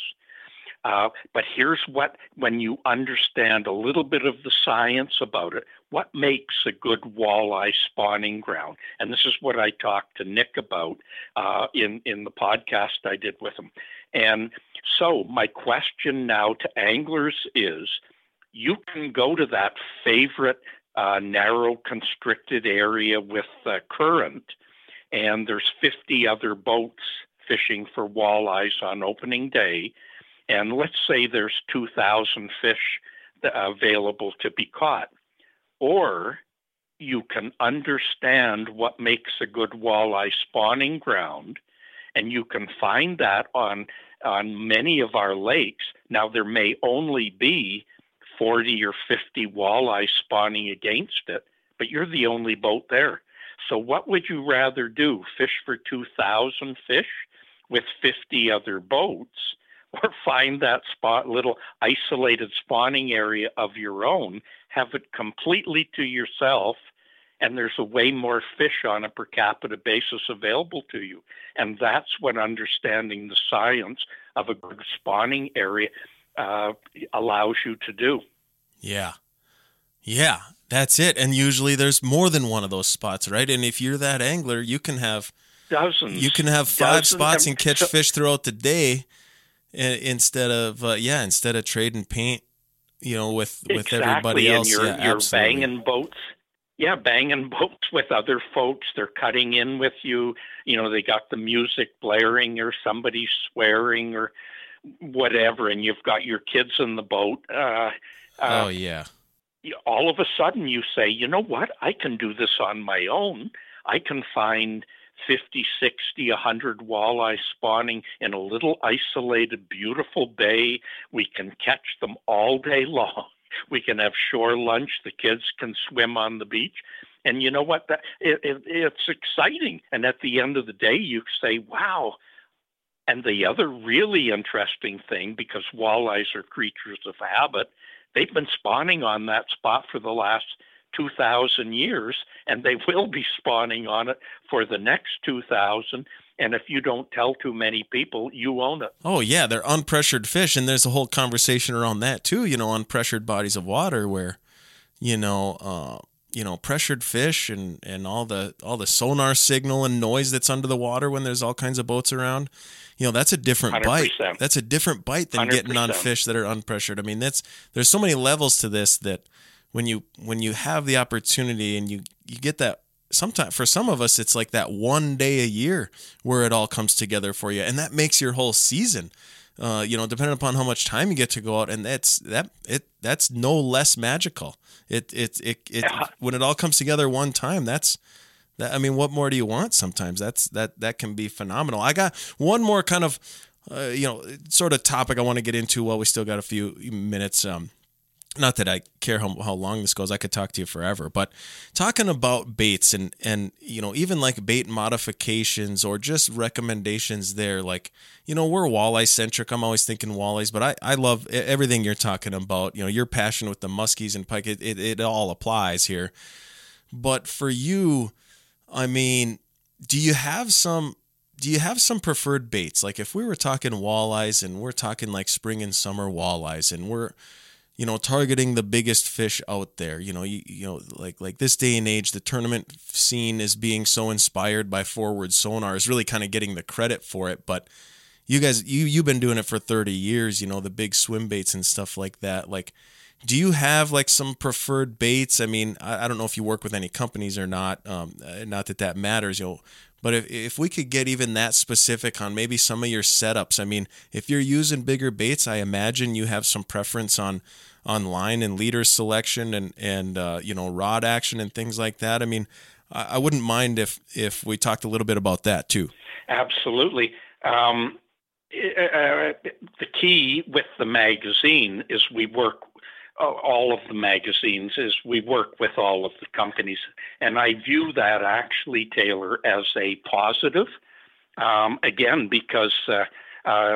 But here's when you understand a little bit of the science about it, what makes a good walleye spawning ground? And this is what I talked to Nick about in the podcast I did with him. And so my question now to anglers is, you can go to that favorite narrow constricted area with current, and there's 50 other boats fishing for walleyes on opening day. And let's say there's 2,000 fish available to be caught. Or you can understand what makes a good walleye spawning ground, and you can find that on many of our lakes. Now, there may only be 40 or 50 walleye spawning against it, but you're the only boat there. So what would you rather do, fish for 2,000 fish with 50 other boats, or find that little isolated spawning area of your own, have it completely to yourself, and there's a way more fish on a per capita basis available to you? And that's what understanding the science of a good spawning area allows you to do. Yeah. Yeah, that's it. And usually there's more than one of those spots, right? And if you're that angler, you can have dozens. You can have 5 spots and catch fish throughout the day, instead of trading paint, with everybody else. And you're banging boats. Yeah, banging boats with other folks. They're cutting in with you. They got the music blaring, or somebody swearing, or whatever, and you've got your kids in the boat. Oh yeah. All of a sudden you say, you know what? I can do this on my own. I can find 50, 60, 100 walleye spawning in a little isolated, beautiful bay. We can catch them all day long. We can have shore lunch. The kids can swim on the beach. And you know what? It's exciting. And at the end of the day, you say, wow. And the other really interesting thing, because walleyes are creatures of habit, they've been spawning on that spot for the last 2,000 years, and they will be spawning on it for the next 2,000. And if you don't tell too many people, you own it. Oh, yeah, they're unpressured fish, and there's a whole conversation around that, too, unpressured bodies of water where, pressured fish and all the sonar signal and noise that's under the water when there's all kinds of boats around. That's a different 100%. bite. That's a different bite than 100%. Getting on fish that are unpressured. I mean, there's so many levels to this that when you have the opportunity and you get that, sometimes for some of us, it's like that one day a year where it all comes together for you. And that makes your whole season, depending upon how much time you get to go out. And that's no less magical. When it all comes together one time, what more do you want? Sometimes that can be phenomenal. I got one more kind of, sort of topic I want to get into while we still got a few minutes. Not that I care how long this goes. I could talk to you forever, but talking about baits and even like bait modifications or just recommendations there, like, we're walleye centric. I'm always thinking walleyes, but I love everything you're talking about. Your passion with the muskies and pike, it all applies here. But for you, I mean, do you have some preferred baits? Like if we were talking walleyes and we're talking like spring and summer walleyes and we're, targeting the biggest fish out there, like this day and age, the tournament scene is being so inspired by forward sonar is really kind of getting the credit for it. But you guys, you've been doing it for 30 years, the big swim baits and stuff like that. Like, do you have like some preferred baits? I mean, I don't know if you work with any companies or not. Not that matters, but if we could get even that specific on maybe some of your setups. I mean, if you're using bigger baits, I imagine you have some preference on line and leader selection and rod action and things like that. I mean, I wouldn't mind if we talked a little bit about that too. Absolutely. The key with the magazine is all of the magazines is we work with all of the companies. And I view that actually, Taylor, as a positive. Again, because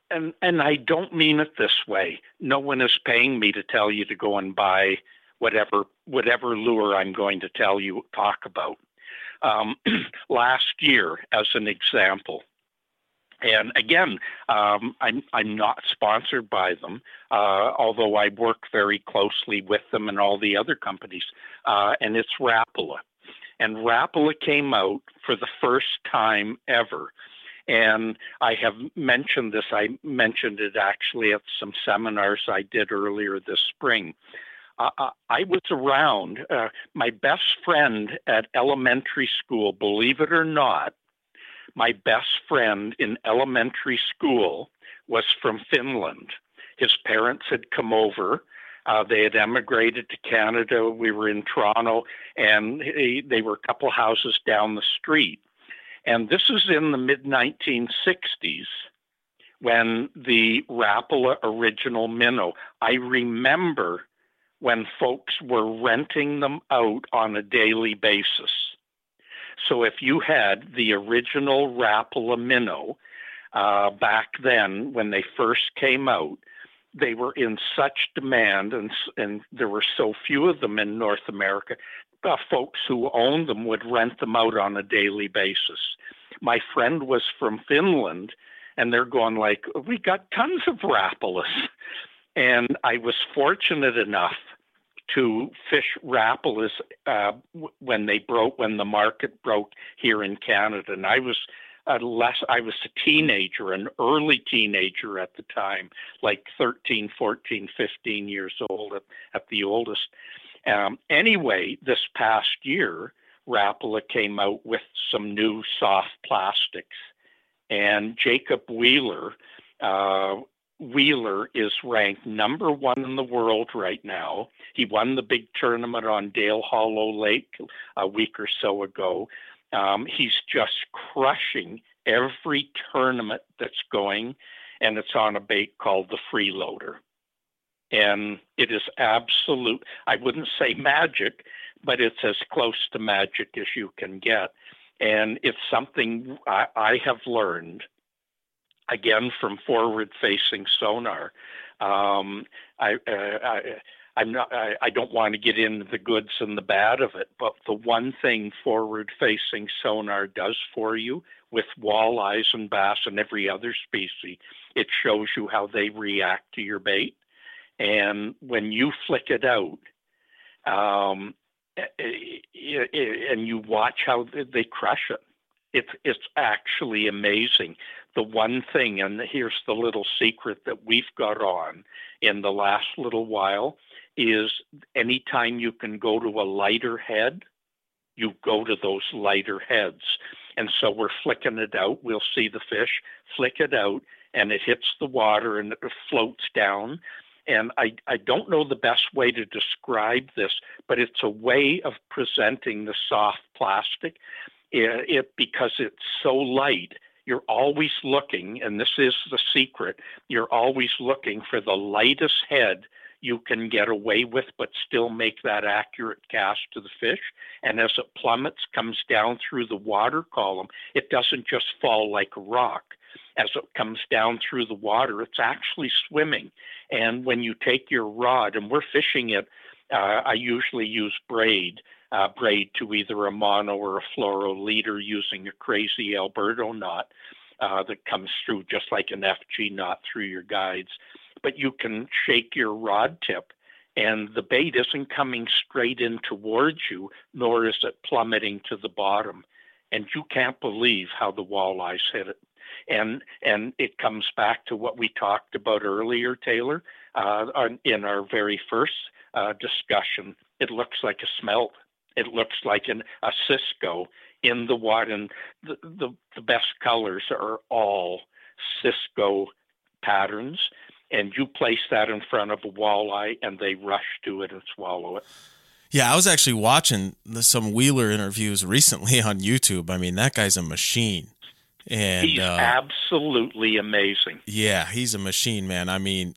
and I don't mean it this way. No one is paying me to tell you to go and buy whatever lure I'm going to talk about. Last year, as an example, and again, I'm not sponsored by them, although I work very closely with them and all the other companies, and it's Rapala. And Rapala came out for the first time ever. And I have mentioned this. I mentioned it actually at some seminars I did earlier this spring. I was around. My best friend at elementary school, believe it or not, my best friend in elementary school was from Finland. His parents had come over. They had emigrated to Canada. We were in Toronto, and they were a couple houses down the street. And this is in the mid-1960s when the Rapala original minnow, I remember when folks were renting them out on a daily basis. So if you had the original Rapala minnow back then when they first came out, they were in such demand, and there were so few of them in North America. Folks who owned them would rent them out on a daily basis. My friend was from Finland, and they're going like, we got tons of Rapalas. And I was fortunate enough to fish Rapalas when the market broke here in Canada. And I was a teenager, an early teenager at the time, like 13, 14, 15 years old at the oldest. Anyway, this past year, Rapala came out with some new soft plastics. And Jacob Wheeler is ranked number 1 in the world right now. He won the big tournament on Dale Hollow Lake a week or so ago. He's just crushing every tournament that's going, and it's on a bait called the Freeloader. And it is absolute, I wouldn't say magic, but it's as close to magic as you can get. And it's something I have learned, again, from forward-facing sonar. I don't want to get into the goods and the bad of it, but the one thing forward-facing sonar does for you with walleyes and bass and every other species, it shows you how they react to your bait. And when you flick it out, and you watch how they crush it, it's actually amazing. The one thing, and here's the little secret that we've got on in the last little while, is anytime you can go to a lighter head, you go to those lighter heads. And so we're flicking it out. We'll see the fish, flick it out, and it hits the water and it floats down. And I don't know the best way to describe this, but it's a way of presenting the soft plastic. Because it's so light, you're always looking, and this is the secret, you're always looking for the lightest head you can get away with, but still make that accurate cast to the fish. And as it plummets, comes down through the water column, it doesn't just fall like a rock. As it comes down through the water, it's actually swimming. And when you take your rod, and we're fishing it, I usually use braid to either a mono or a fluoro leader using a crazy Alberto knot that comes through just like an FG knot through your guides. But you can shake your rod tip, and the bait isn't coming straight in towards you, nor is it plummeting to the bottom. And you can't believe how the walleyes hit it. And it comes back to what we talked about earlier, Taylor, in our very first discussion. It looks like a smelt. It looks like a Cisco in the water. And the best colors are all Cisco patterns. And you place that in front of a walleye, and they rush to it and swallow it. Yeah, I was actually watching some Wheeler interviews recently on YouTube. I mean, that guy's a machine. And he's absolutely amazing. Yeah, he's a machine, man. I mean,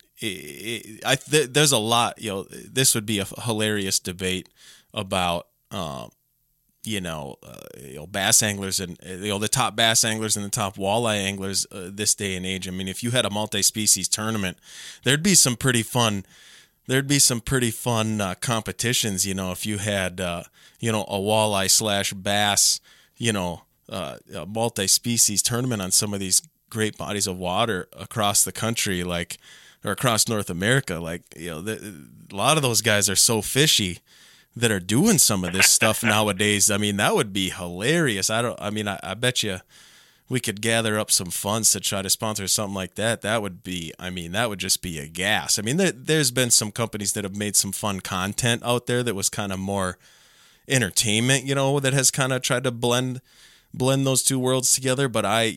there's a lot. This would be a hilarious debate about bass anglers and the top bass anglers and the top walleye anglers this day and age. I mean, if you had a multi-species tournament, there'd be some pretty fun. There'd be some pretty fun competitions. If you had a walleye / bass, a multi-species tournament on some of these great bodies of water across the country, or across North America. A lot of those guys are so fishy that are doing some of this stuff nowadays. I mean, that would be hilarious. I bet you we could gather up some funds to try to sponsor something like that. That would just be a gas. I mean, there's been some companies that have made some fun content out there that was kind of more entertainment, that has kind of tried to blend those two worlds together. But I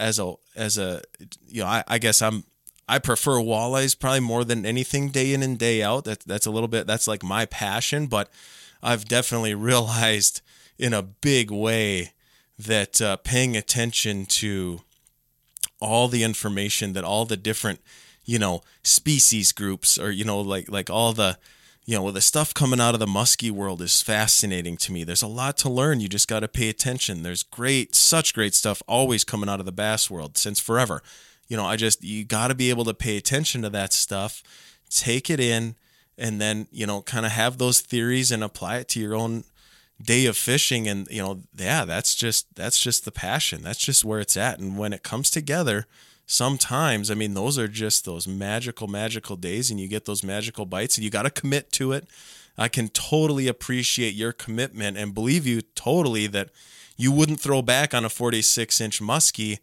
guess I prefer walleyes probably more than anything day in and day out. That's like my passion, but I've definitely realized in a big way that paying attention to all the information that all the different, species groups or, like all the, the stuff coming out of the muskie world is fascinating to me. There's a lot to learn. You just got to pay attention. There's such great stuff always coming out of the bass world since forever. You got to be able to pay attention to that stuff, take it in, and then, kind of have those theories and apply it to your own day of fishing. And, that's just the passion. That's just where it's at. And when it comes together, sometimes, those are just those magical days, and you get those magical bites, and you got to commit to it. I can totally appreciate your commitment and believe you totally that you wouldn't throw back on a 46-inch muskie.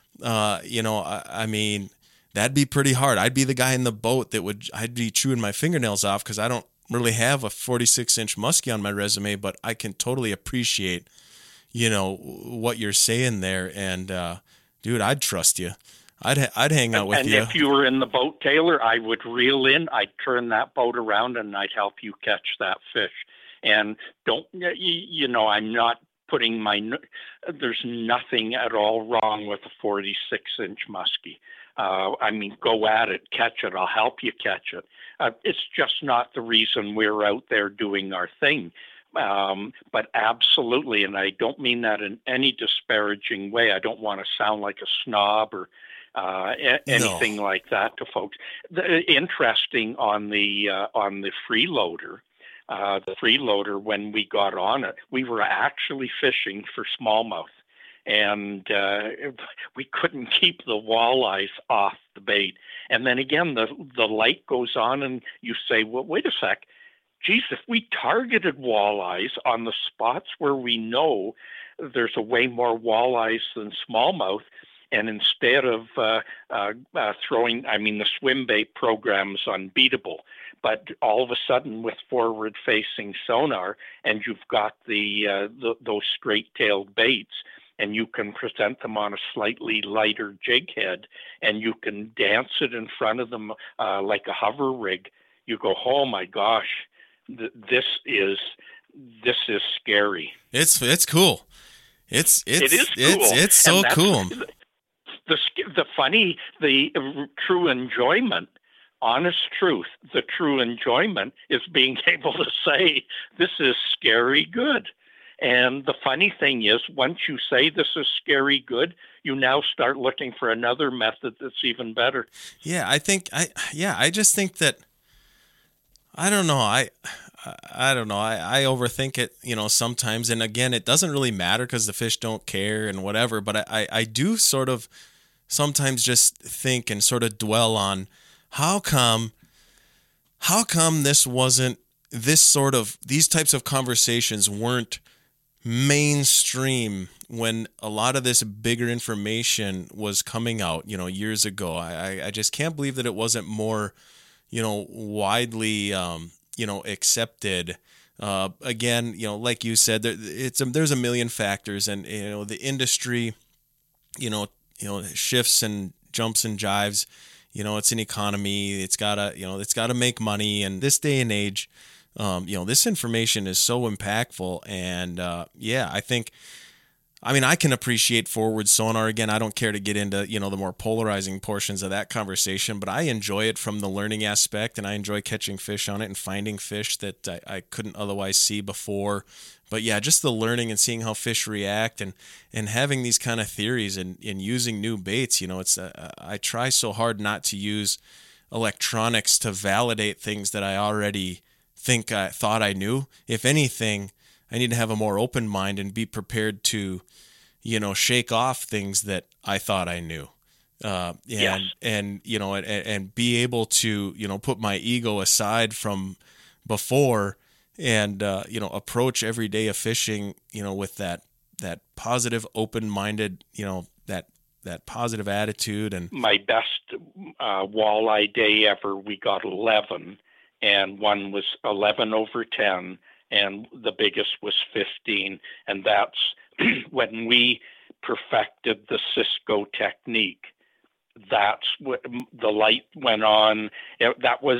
That'd be pretty hard. I'd be the guy in the boat I'd be chewing my fingernails off because I don't really have a 46-inch muskie on my resume, but I can totally appreciate, what you're saying there. And, dude, I'd trust you. I'd hang out with you. And if you were in the boat, Taylor, I would reel in, I'd turn that boat around, and I'd help you catch that fish. And I'm not putting there's nothing at all wrong with a 46-inch muskie. Go at it, catch it. I'll help you catch it. It's just not the reason we're out there doing our thing. But absolutely, and I don't mean that in any disparaging way. I don't want to sound like a snob or anything like that to folks. Interesting on the freeloader. The freeloader, when we got on it, we were actually fishing for smallmouth, and we couldn't keep the walleyes off the bait. And then again, the light goes on, and you say, well, wait a sec. Geez, if we targeted walleyes on the spots where we know there's a way more walleyes than smallmouth, and instead of throwing, the swim bait program's unbeatable, but all of a sudden with forward-facing sonar, and you've got those straight-tailed baits, and you can present them on a slightly lighter jig head, and you can dance it in front of them like a hover rig. You go, oh my gosh, this is scary. It's cool. It is cool. It's so cool. The true enjoyment, honest truth, the true enjoyment is being able to say, this is scary good. And the funny thing is, once you say this is scary good, you now start looking for another method that's even better. Yeah, I just think that, I don't know. I overthink it, sometimes. And again, it doesn't really matter because the fish don't care and whatever. But I do sort of sometimes just think and sort of dwell on how come these types of conversations weren't mainstream when a lot of this bigger information was coming out, years ago. I just can't believe that it wasn't more, widely, accepted. Again, like you said, there's a million factors, and the industry, shifts and jumps and jives. It's an economy. It's gotta make money. And this day and age, this information is so impactful. And I think I mean, I can appreciate forward sonar. Again, I don't care to get into, the more polarizing portions of that conversation, but I enjoy it from the learning aspect, and I enjoy catching fish on it and finding fish that I couldn't otherwise see before. But yeah, just the learning and seeing how fish react and having these kind of theories and using new baits, it's I try so hard not to use electronics to validate things that I already thought I knew. If anything, I need to have a more open mind and be prepared to, shake off things that I thought I knew. Yes. And be able to, put my ego aside from before and, approach every day of fishing, with that positive, open-minded, that positive attitude. And my best walleye day ever, we got 11, and one was 11 over 10, and the biggest was 15. And that's when we perfected the Cisco technique. That's what the light went on. That was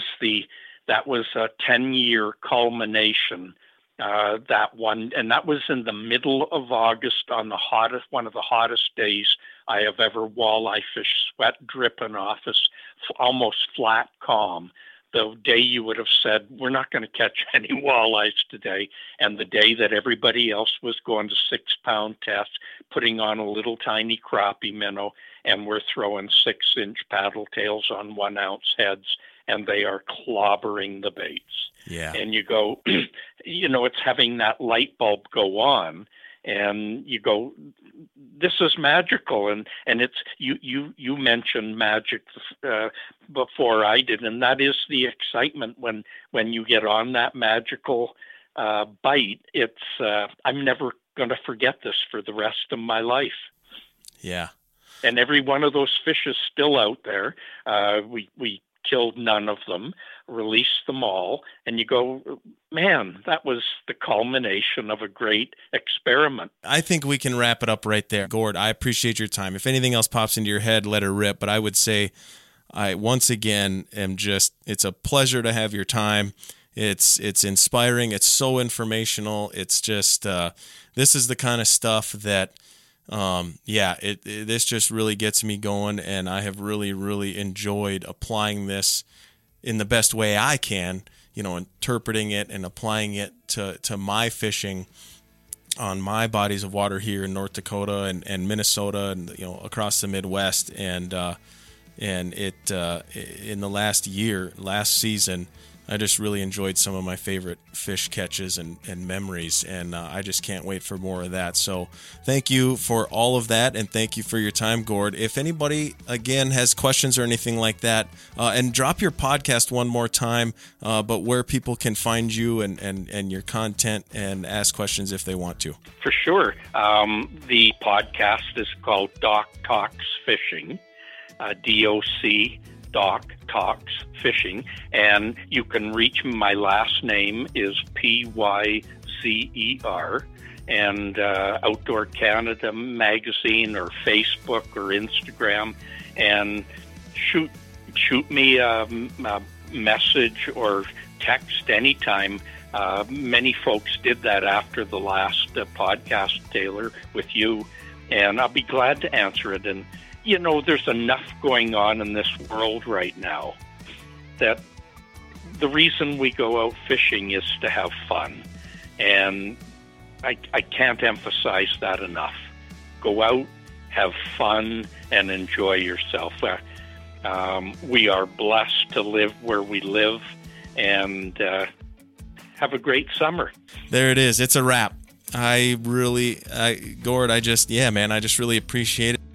a 10-year culmination. That one, and that was in the middle of August on one of the hottest days I have ever walleye fished, sweat dripping off us, almost flat calm. The day you would have said, we're not going to catch any walleyes today, and the day that everybody else was going to 6-pound tests, putting on a little tiny crappie minnow, and we're throwing 6-inch paddle tails on 1-ounce heads, and they are clobbering the baits. Yeah. And you go, it's having that light bulb go on, and you go, this is magical. And it's, you mentioned magic before I did, and that is the excitement when you get on that magical bite. It's, I'm never going to forget this for the rest of my life. Yeah. And every one of those fish is still out there. We killed none of them, released them all, and you go, man, that was the culmination of a great experiment. I think we can wrap it up right there. Gord, I appreciate your time. If anything else pops into your head, let her rip, but I would say I once again am it's a pleasure to have your time. It's inspiring. It's so informational. It's just, this is the kind of stuff that, this just really gets me going, and I have really, really enjoyed applying this in the best way I can, interpreting it and applying it to my fishing on my bodies of water here in North Dakota and Minnesota and, across the Midwest. And it, in the last season, I just really enjoyed some of my favorite fish catches and memories, and I just can't wait for more of that. So thank you for all of that, and thank you for your time, Gord. If anybody, again, has questions or anything like that, and drop your podcast one more time, but where people can find you and your content and ask questions if they want to. For sure. The podcast is called Doc Talks Fishing, DOC Doc Talks Fishing, and you can reach me. My last name is Pyzer, and Outdoor Canada magazine or Facebook or Instagram, and shoot me a message or text anytime. Many folks did that after the last podcast, Taylor, with you, and I'll be glad to answer it. And there's enough going on in this world right now that the reason we go out fishing is to have fun. And I can't emphasize that enough. Go out, have fun, and enjoy yourself. We are blessed to live where we live, and have a great summer. There it is. It's a wrap. Gord, I just really appreciate it.